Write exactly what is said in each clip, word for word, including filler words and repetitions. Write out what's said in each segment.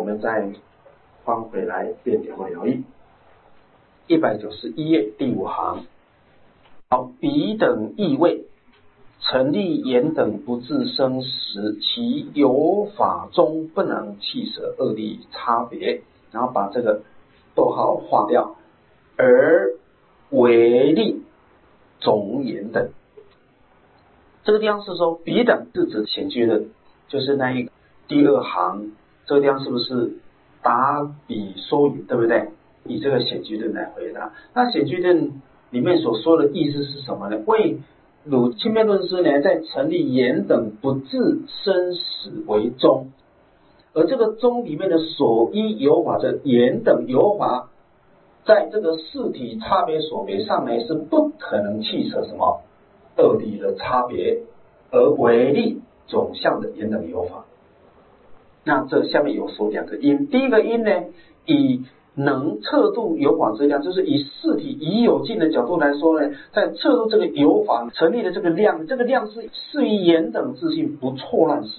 们再翻回来变点或留意一百九十一页第五行。好，彼等异位，成立言等不自生时，其有法中不能弃舍二力差别，然后把这个逗号划掉，而为力总言等。这个地方是说彼等是指显居论，就是那一个第二行，这个地方是不是答彼说语，对不对？以这个显居论来回答。那显居论里面所说的意思是什么呢？为汝清辩论师呢，在成立言等不自生死为宗，而这个宗里面的所依有法，这言等有法，在这个事体差别所别上呢，是不可能弃舍什么二力的差别，而为力总相的言等有法。那这下面有说两个因，第一个因呢，以能测度有法之量，就是以事体已有尽的角度来说呢，在测度这个有法成立的这个量，这个量是适于言等自性不错乱时，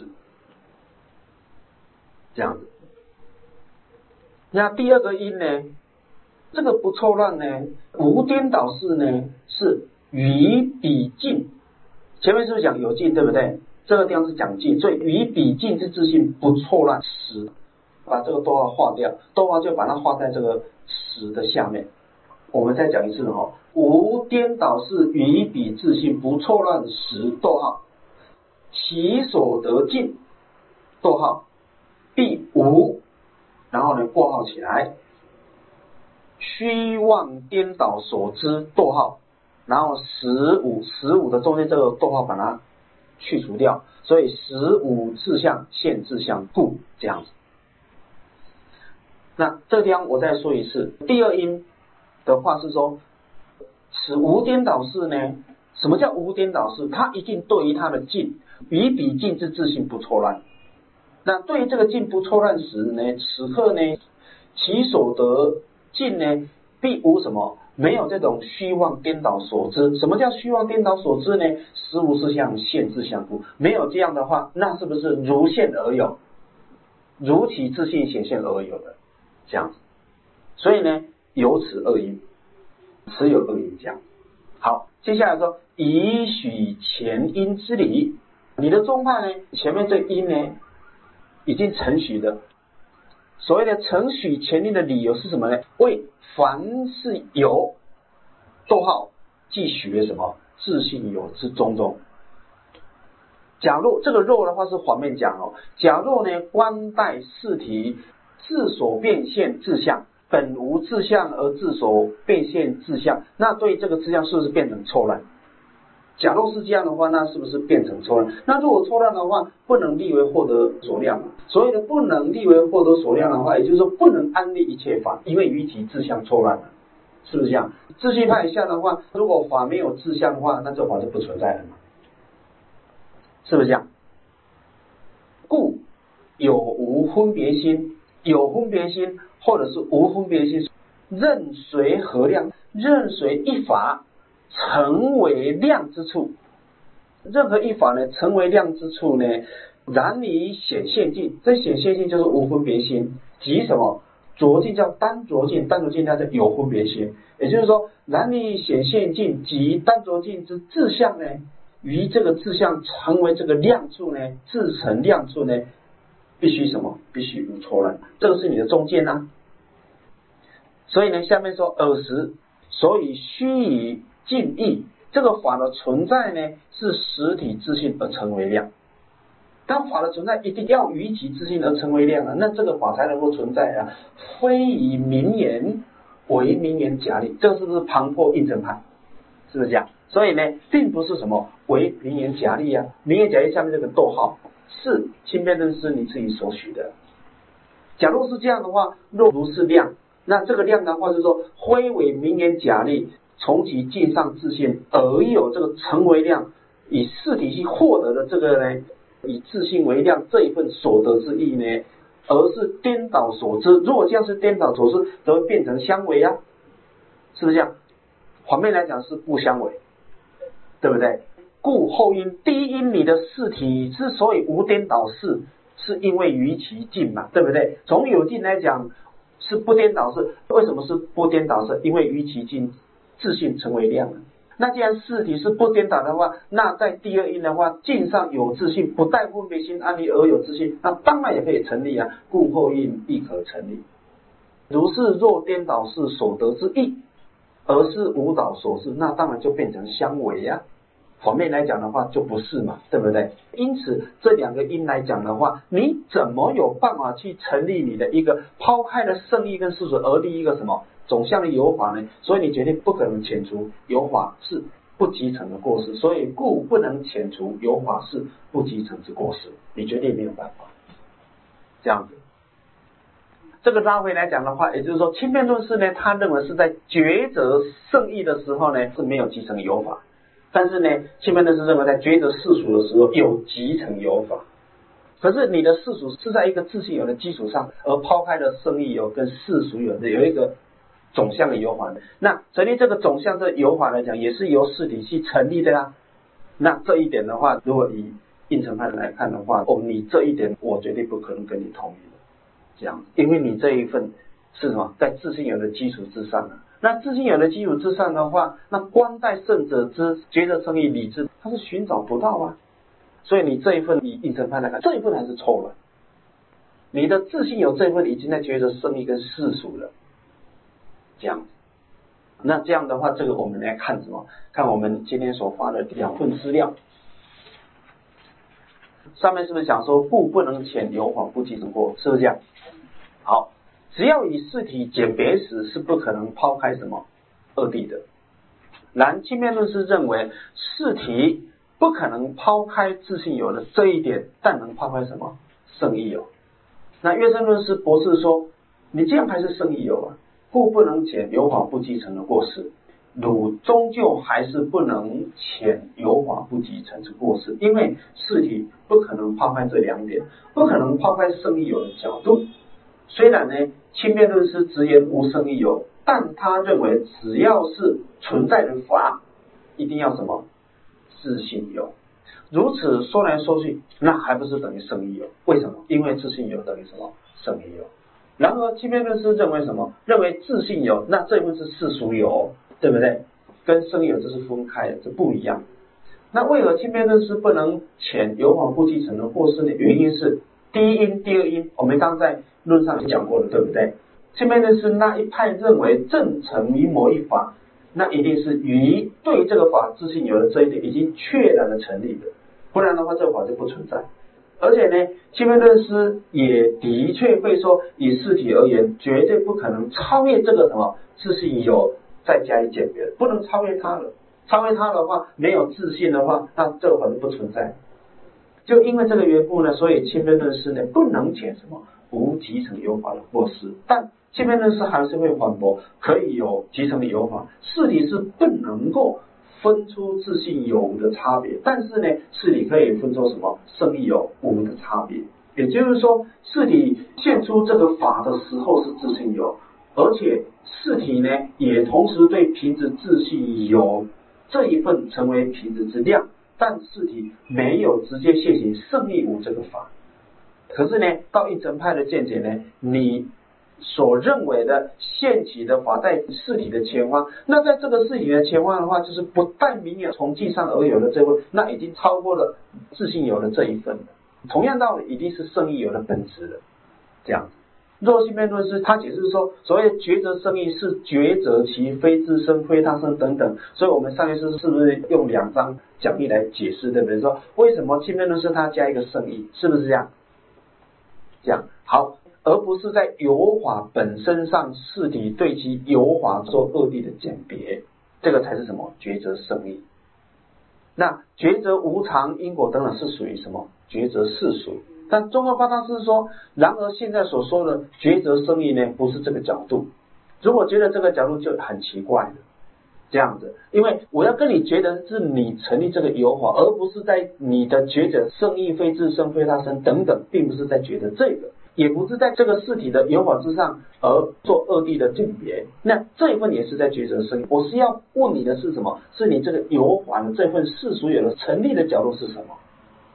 这样子。那第二个因呢，这个不错乱呢，无颠倒式呢，是与彼尽。前面是不是讲有尽，对不对？这个地方是讲尽，所以与彼尽之自性不错乱时，把这个逗号划掉，逗号就把它画在这个时的下面。我们再讲一次哈，无颠倒是与彼自性不错乱时，逗号，其所得尽，逗号，必无，然后呢括号起来，虚妄颠倒所知，逗号，然后十五，十五的中间这个逗号把它去除掉，所以十五自相现自相故，这样子。那这个地方我再说一次，第二因的话是说，此无颠倒式呢，什么叫无颠倒式？它一定对于它的尽，与彼尽之自性不错乱。那对于这个尽不错乱时呢，此刻呢，其所得尽呢，必无什么？没有这种虚妄颠倒所知。什么叫虚妄颠倒所知呢？实无是相现自相故。没有这样的话，那是不是如现而有，如其自性显现而有的？这样子，所以呢，有此二因，此有二因这样。好，接下来说，以许前因之理，你的宗派呢，前面这因呢，已经承许的。所谓的承许前因的理由是什么呢？为凡是有，逗号，即许为什么？自性有之种种。假若这个若的话是反面讲哦，假若呢，观待事体自所变现自相，本无自相而自所变现自相，那对这个自相是不是变成错乱？假若是这样的话，那是不是变成错乱？那如果错乱的话，不能立为获得所量。所谓的不能立为获得所量的话，也就是说不能安立一切法，因为于其自相错乱了，是不是这样？自性派下的话，如果法没有自相的话，那这法就不存在了嘛，是不是这样？故有无分别心，有分别心或者是无分别心，任随何量，任随一法成为量之处，任何一法呢成为量之处呢，然以显现境，这显现境就是无分别心，即什么？着境叫单着境，单着境它叫有分别心，也就是说，然以显现境及单着境之自相呢，于这个自相成为这个量处呢，自成量处呢，必须什么？必须无错乱，这个是你的中间啊。所以呢，下面说尔时，所以须以尽意，这个法的存在呢，是实体自性而成为量。当法的存在一定要于其自性而成为量啊，那这个法才能够存在啊，非以名言为名言假立，这个是不是旁破印证派？是不是这样？所以呢，并不是什么为名言假立啊，名言假立下面这个逗号是清辩论师你自己所许的。假如是这样的话，若如是量，那这个量的话就是说，非为名言假立，从其境上自性而有这个成为量，以事体去获得的这个呢，以自性为量这一份所得之意呢，而是颠倒所知。如果这样是颠倒所知，则会变成相违啊，是不是这样？反面来讲是不相违，对不对？故后因第一因你的事体之所以无颠倒式， 是因为于其境嘛，对不对？从有境来讲是不颠倒是，为什么是不颠倒是？因为于其境自性成为量了。那既然事体是不颠倒的话，那在第二因的话，境上有自性，不带分别心安立而有自性，那当然也可以成立啊，故后因亦可成立。如是若颠倒是所得之意，而是无倒所示，那当然就变成相违呀、啊。反面来讲的话就不是嘛，对不对？因此这两个因来讲的话，你怎么有办法去成立你的一个抛开了圣意跟世俗而立一个什么总相的有法呢？所以你决定不可能遣除有法是不集成的过失，所以故不能遣除有法是不集成之过失，你绝对没有办法这样子。这个拉回来讲的话，也就是说轻便论师呢，他认为是在抉择圣意的时候呢是没有集成有法，但是呢轻便论师认为在抉择世俗的时候有集成有法。可是你的世俗是在一个自性有的基础上，而抛开了圣意有跟世俗有的有一个总相的有法的，那成立这个总相这有法来讲，也是由事体去成立的啦、啊。那这一点的话，如果以应成派来看的话，哦，你这一点我绝对不可能跟你同意的，这样，因为你这一份是什么，在自性有的基础之上啊。那自性有的基础之上的话，那观待圣者之觉得圣意理智，它是寻找不到啊。所以你这一份以应成派来看，这一份还是错了。你的自性有这一份已经在觉得圣意跟世俗了，这样。那这样的话，这个我们来看什么？看我们今天所发的两份资料。上面是不是讲说故不能遣有法不集成过，是不是这样？好，只要以事体简别时，是不可能抛开什么二谛的。然轻便论师认为事体不可能抛开自性有的这一点，但能抛开什么圣意有。那月生论师博士说，你这样还是圣意有啊，故不能遣有法不集成的过失。汝终究还是不能遣有法不集成之过失，因为事体不可能抛开这两点，不可能抛开圣意有的角度。虽然呢轻便论师直言无圣意有，但他认为只要是存在的法，一定要什么自性有。如此说来说去，那还不是等于圣意有？为什么？因为自性有等于什么圣意有。然而轻便论师认为什么？认为自性有，那这一份是世俗有，对不对？跟圣意有这是分开的，这不一样。那为何轻便论师不能遣有法不集成的过失呢？原因是第一因第二因，我们刚在论上讲过了，对不对？轻便论师那一派认为正成于某一法，那一定是于对这个法自性有的这一点已经确然的成立的，不然的话这个法就不存在。而且呢轻便论师也的确会说，以事体而言，绝对不可能超越这个什么自性有再加以简别，不能超越它了。超越它的话，没有自信的话，那这个法就不存在。就因为这个缘故呢，所以轻便论师呢不能遣什么无集成有法的过失。但轻便论师还是会反驳，可以有集成的有法，事体是不能够分出自性有的差别，但是呢事体可以分出什么圣意有无的差别。也就是说，事体现出这个法的时候是自性有，而且事体呢也同时对凭着自性有这一份成为凭着之量，但事体没有直接现行圣意无这个法。可是呢到应成派的见解呢，你所认为的现起的法在事体的前方，那在这个事体的前方的话，就是不带明了从迹上而有的这份，那已经超过了自性有的这一份。同样道理，一定是圣意有的本质的，这样子。若轻便论师他解释说，所谓抉择圣意是抉择其非自身非他身等等，所以我们上一次是不是用两章讲义来解释，对不对？说为什么轻便论师他加一个圣意，是不是这样？这样好，而不是在有法本身上事体对其有法做二谛的鉴别，这个才是什么抉择圣意。那抉择无常因果等等是属于什么抉择世俗。但中观八大师说，然而现在所说的抉择圣意呢，不是这个角度。如果觉得这个角度就很奇怪了，这样子，因为我要跟你觉得是你成立这个有法，而不是在你的觉得圣意非自身非他身等等，并不是在觉得这个，也不是在这个事体的有法之上而做二谛的鉴别。那这一份也是在抉择圣意。我是要问你的是什么？是你这个有法的这份世俗有的成立的角度是什么？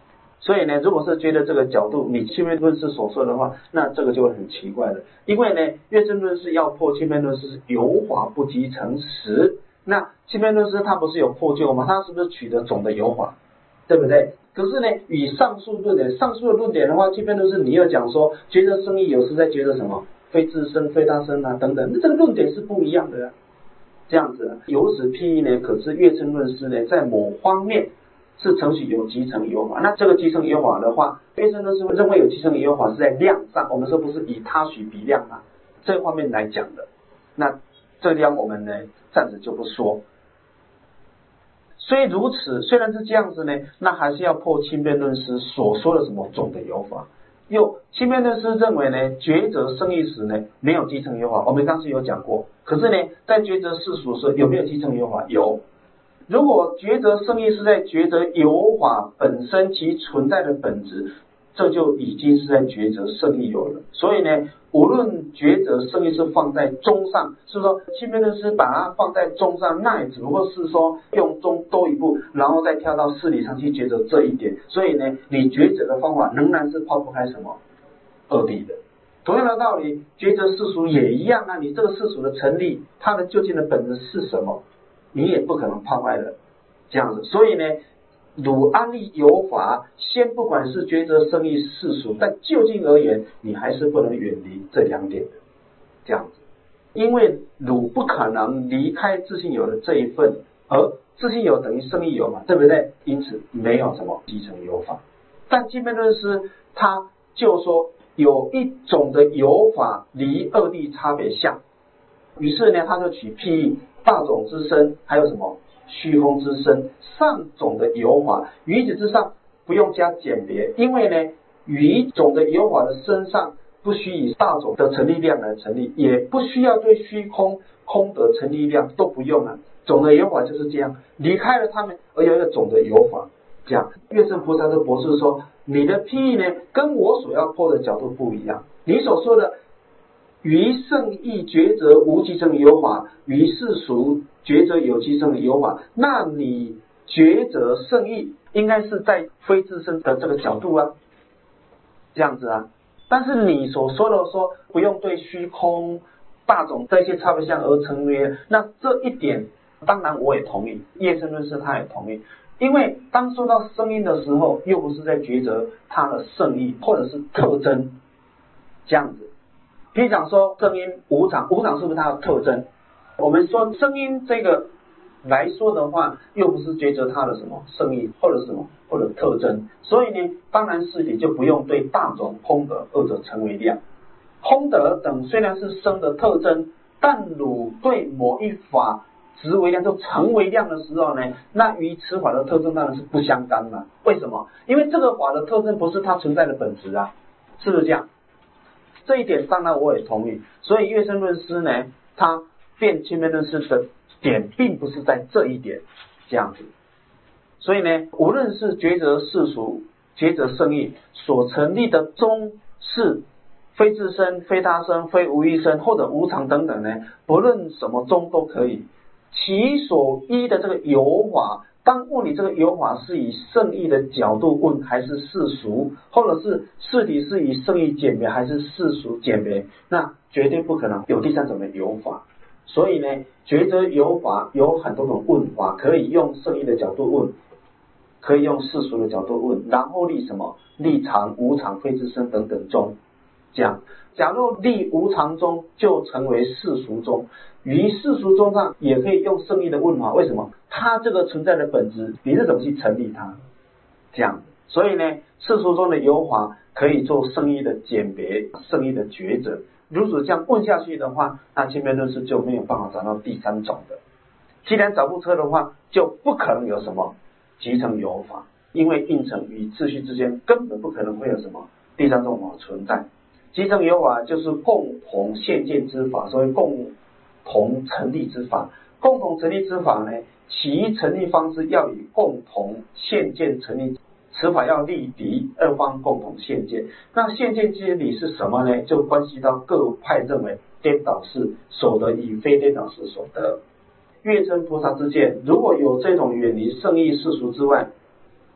所以呢，如果是觉得这个角度你切面论师所说的话，那这个就会很奇怪了。因为呢，乐正论师要破切面论师是有法不即成实，那切面论师他不是有破旧吗？他是不是取得总的有法，对不对？可是呢，与上述论点，上述的论点的话，切面论师你又讲说觉得生意有时在觉得什么非自身非他身啊等等，那这个论点是不一样的啊。这样子，由此譬喻呢，可知乐正论师呢，在某方面是承许有集成有法。那这个集成有法的话，乐正论师认为有集成有法是在量上，我们说不是以他许比量啊，这方面来讲的。那这个地方我们呢暂时就不说。虽如此，虽然是这样子呢，那还是要破轻便论师所说的什么总的有法。又轻便论师认为呢，抉择生意时呢没有集成有法，我们当时有讲过。可是呢，在抉择世俗时有没有集成有法？有。如果抉择生意是在抉择有法本身其存在的本质，这就已经是在抉择生意有了。所以呢，无论抉择生意是放在中上，是说轻便论师把它放在中上，那也只不过是说用中多一步，然后再跳到事理上去抉择这一点。所以呢，你抉择的方法仍然是抛不开什么二谛的。同样的道理，抉择世俗也一样啊，你这个世俗的成立，它的究竟的本质是什么，你也不可能抛开了这样子。所以呢，汝安立有法，先不管是抉择生意世俗，但就近而言，你还是不能远离这两点的这样子。因为汝不可能离开自性有的这一份，而自性有等于生意有嘛，对不对？因此没有什么集成有法。但基本论师他就说有一种的有法离二谛差别相，于是呢他就取譬喻大种之身，还有什么虚空之身，上种的有法，于此之上不用加简别，因为呢于种的有法的身上不需以大种的成立量来成立，也不需要对虚空空的成立量都不用啊。种的有法就是这样，离开了他们而有一个种的有法。这样乐正菩萨的博士说，你的譬喻呢跟我所要破的角度不一样，你所说的于圣意抉择无集成有法，于世俗抉择有集成有法，那你抉择圣意应该是在非自身的这个角度啊，这样子啊。但是你所说的说不用对虚空大种这些差别相而成约，那这一点当然我也同意，乐正论师他也同意。因为当说到声音的时候，又不是在抉择它的圣意或者是特征这样子。譬如讲说声音无常，无常是不是它的特征？我们说声音这个来说的话，又不是抉择它的什么圣意或者什么或者特征，所以呢，当然是你就不用对大种空德二者成为量。空德等虽然是生的特征，但汝对某一法执为量就成为量的时候呢，那与此法的特征当然是不相干嘛。为什么？因为这个法的特征不是它存在的本质啊，是不是这样？这一点当然我也同意。所以乐正论师呢，他辩轻便论师的点并不是在这一点这样子。所以呢，无论是抉择世俗抉择圣意所成立的宗是非自身非他身非无一身或者无常等等呢，不论什么宗都可以，其所依的这个有法，当问你这个有法是以圣意的角度问还是世俗，或者是事体是以圣意简别还是世俗简别，那绝对不可能有第三种的有法。所以呢，抉择有法有很多种问法，可以用圣意的角度问，可以用世俗的角度问，然后立什么立常无常非自身等等中这样。假若立无常中就成为世俗中，于世俗中上也可以用圣意的问法，为什么？它这个存在的本质你是怎么去成立它这样。所以呢，世俗中的有法可以做圣意的简别圣意的抉择。如此这样问下去的话，那轻便论师就没有办法找到第三种的。既然找不出的话，就不可能有什么集成有法，因为应成与秩序之间根本不可能会有什么第三种法存在。集成有法就是共同现见之法，所谓共同成立之法。共同成立之法呢，其成立方式要以共同现见成立，此法要立敌二方共同现见。那现见之理是什么呢？就关系到各派认为颠倒是所得与非颠倒是所得。乐正菩萨之见，如果有这种远离圣意世俗之外，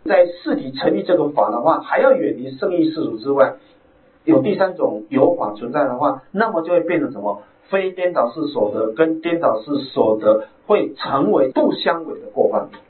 在事体成立这个法的话，还要远离圣意世俗之外，有第三种有法存在的话，那么就会变成什么？非颠倒式所得跟颠倒式所得会成为不相违的过犯。